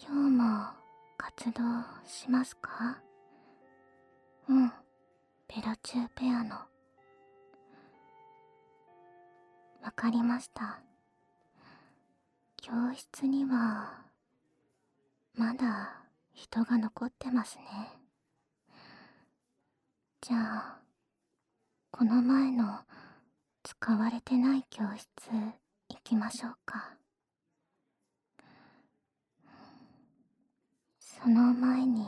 今日も活動しますか？うん、ベロチューペアの。わかりました。教室にはまだ人が残ってますね。じゃあ、この前の使われてない教室行きましょうか。その前に、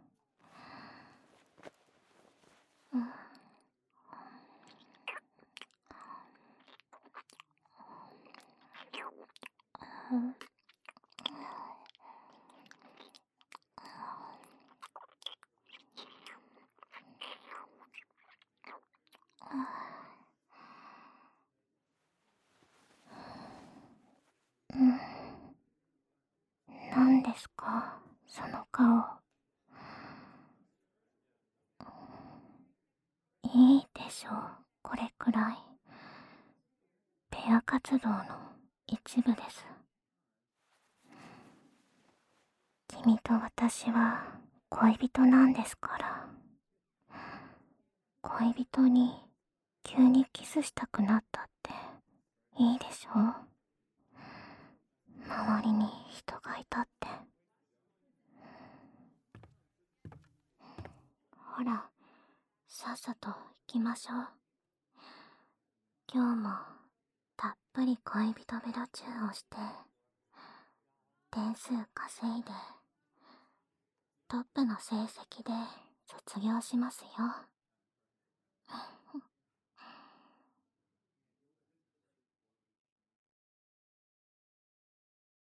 うん、何ですかその顔。いいでしょう、これくらい。ペア活動の一部です。君と私は恋人なんですから。恋人に急にキスしたくなったっていいでしょう。周りに人がいたって。ほら、さっさと行きましょう。今日もたっぷり恋人ベロチューをして点数稼いでトップの成績で卒業しますよ。